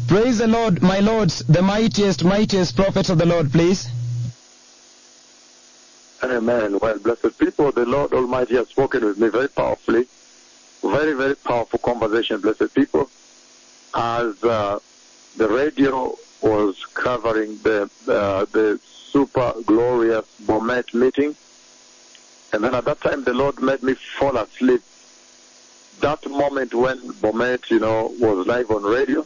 Praise the Lord, my lords, the mightiest prophets of the Lord, please. Amen. Well, blessed people, the Lord Almighty has spoken with me very powerfully. Very, very powerful conversation, blessed people. As the radio was covering the super glorious Bomet meeting. And then at that time, the Lord made me fall asleep. That moment when Bomet, was live on radio,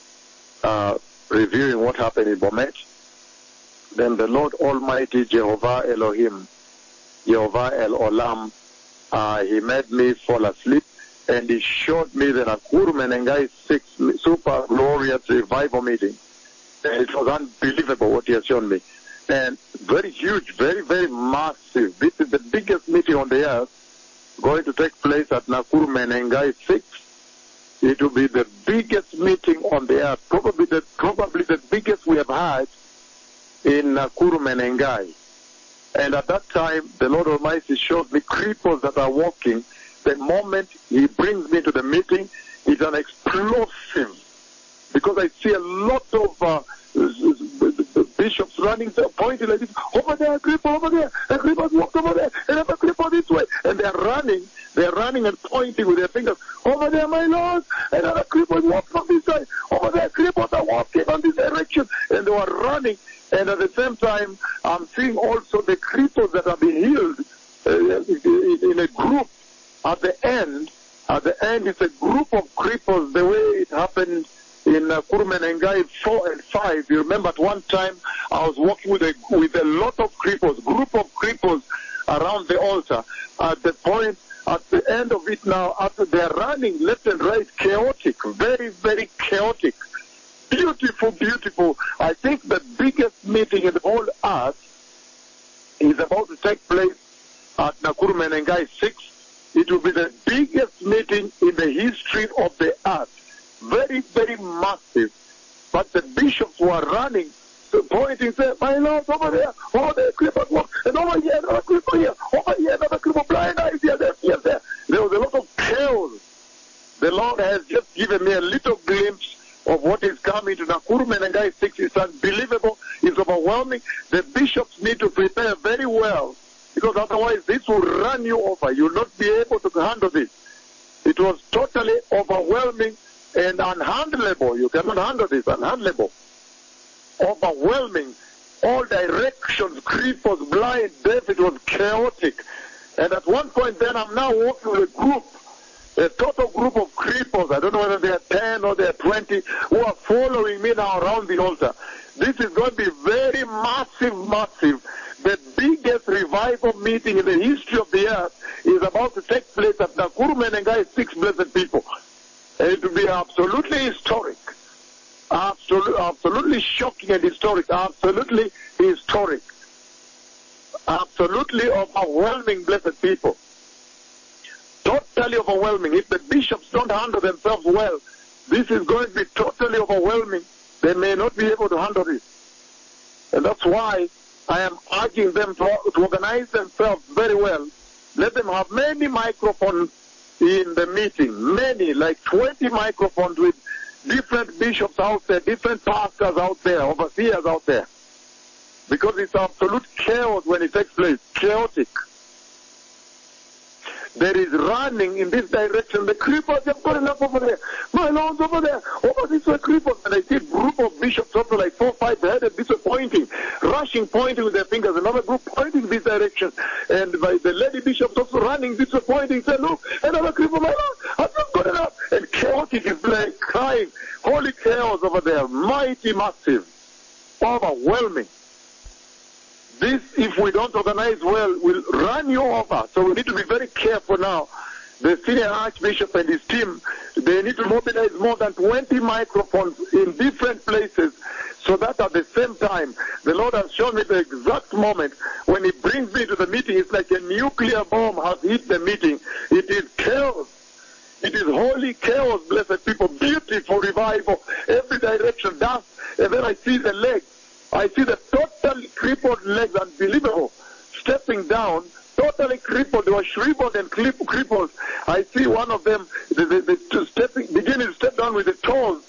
reviewing what happened in Bomet, then the Lord Almighty, Jehovah Elohim, Jehovah El Olam, he made me fall asleep, and he showed me the Nakuru Menengai 6 super glorious revival meeting. And it was unbelievable what he has shown me. And very huge, very, very massive. This is the biggest meeting on the earth going to take place at Nakuru Menengai 6. It will be the biggest meeting on the earth, probably the biggest we have had in Nakuru Menengai. And at that time, the Lord Almighty showed me cripples that are walking. The moment he brings me to the meeting, it's an explosive. Because I see a lot of bishops running, pointing like this, over there, a cripple over there, a cripple walked over there, and a cripple this way. And they're running and pointing with their fingers, over there, my Lord, and another cripple walked on this side, over there, cripples are walking on this direction. And they were running, and at the same time, I'm seeing also the cripples that have been healed in a group. At the end, it's a group of cripples, the way it happened in Nakuru Menengai 4 and 5. You remember at one time I was walking with a lot of cripples, group of cripples around the altar. At the end of it now, after they're running left and right, chaotic, very, very chaotic. Beautiful, beautiful. I think the biggest meeting in the whole earth is about to take place at Nakuru Menengai 6. It will be the biggest meeting in the history of the earth. Very, very massive. But the bishops were running, pointing, saying, my Lord, over there, crippled walk, and over here, another cripple here, over here, another cripple, blind eyes here, there. There was a lot of chaos. The Lord has just given me a little glimpse of what is coming to Nakuru Menengai 6. It's unbelievable. It's overwhelming. The bishops need to prepare very well, because otherwise this will run you over. You'll not be able to handle this. It was totally overwhelming and unhandleable. You cannot handle this. Unhandleable. Overwhelming. All directions, cripples, blind, deaf. It was chaotic. And at one point then I'm now walking with a group, a total group of cripples. I don't know whether they are 10 or they are 20, who are following me now around the altar. This is going to be very massive. The biggest revival meeting in the history of the earth is about to take place at Nakuru Menengai 6, blessed people. And it will be absolutely historic. Absolutely shocking and historic. Absolutely historic. Absolutely overwhelming, blessed people. Totally overwhelming. If the bishops don't handle themselves well, this is going to be totally overwhelming. They may not be able to handle this. And that's why I am urging them to organize themselves very well. Let them have many microphones in the meeting. Many, like 20 microphones with different bishops out there, different pastors out there, overseers out there. Because it's absolute chaos when it takes place. Chaotic. There is running in this direction. The cripples have got enough over there. My Lord's over there. Over this way, cripples. And I see a group of bishops, also like 4 or 5 headed bishops pointing with their fingers. Another group pointing this direction. And by the lady bishops also running this way, pointing, saying, look, another cripple, my Lord, I've not got enough. And chaotic is like crying. Holy chaos over there. Mighty, massive. Overwhelming. This, if we don't organize well, will run you over. So we need to be very careful now. The senior archbishop and his team, they need to mobilize more than 20 microphones in different places, so that at the same time, the Lord has shown me the exact moment when he brings me to the meeting. It's like a nuclear bomb has hit the meeting. It is chaos. It is holy chaos, blessed people. Beautiful revival. Every direction, dust. And then I see the legs. I see the totally crippled legs, unbelievable, stepping down, totally crippled. They were shriveled and crippled. I see one of them beginning to step down with the toes.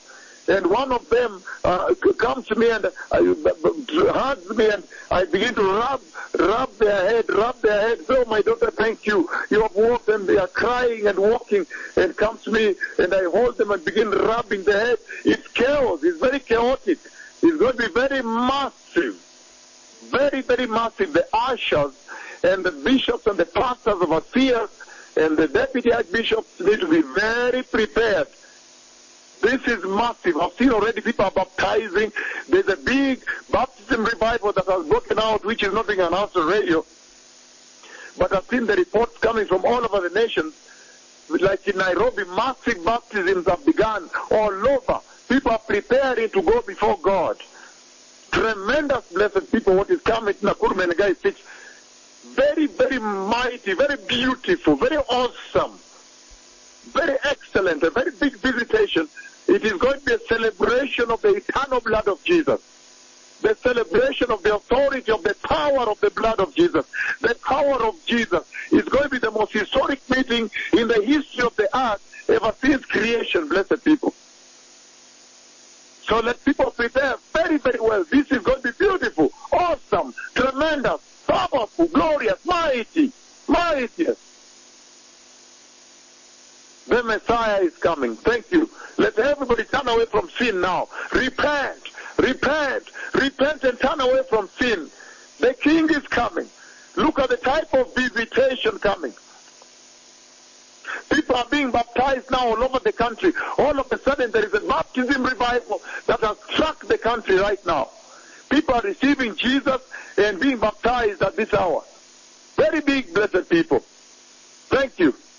And one of them comes to me and hugs me, and I begin to rub their head. So, my daughter, thank you. You have walked, and they are crying and walking, and come to me, and I hold them and begin rubbing their head. It's chaos. It's very chaotic. It's going to be very massive. Very, very massive. The ushers and the bishops and the pastors of affairs and the deputy archbishops need to be very prepared. This is massive. I've seen already people are baptizing. There's a big baptism revival that has broken out, which is not being announced on radio. But I've seen the reports coming from all over the nation. Like in Nairobi, massive baptisms have begun all over. People are preparing to go before God. Tremendous, blessed people, what is coming to Nakuru Menengai 6. Very, very mighty, very beautiful, very awesome, very excellent, a very big visitation. It is going to be a celebration of the eternal blood of Jesus. The celebration of the authority of the power of the blood of Jesus. The power of Jesus is going to be the most historic meeting in the history of the earth ever since creation, blessed people. So let people prepare very, very well. This is going to be beautiful, awesome, tremendous, powerful, glorious, mighty, mightiest. The Messiah is coming. Thank you. Let everybody turn away from sin now. Repent, repent, repent and turn away from sin. The King is coming. Look at the type of visitation coming. People are being baptized now all over the country. All of a sudden there is a baptism revival that has struck the country right now. People are receiving Jesus and being baptized at this hour. Very big, blessed people. Thank you.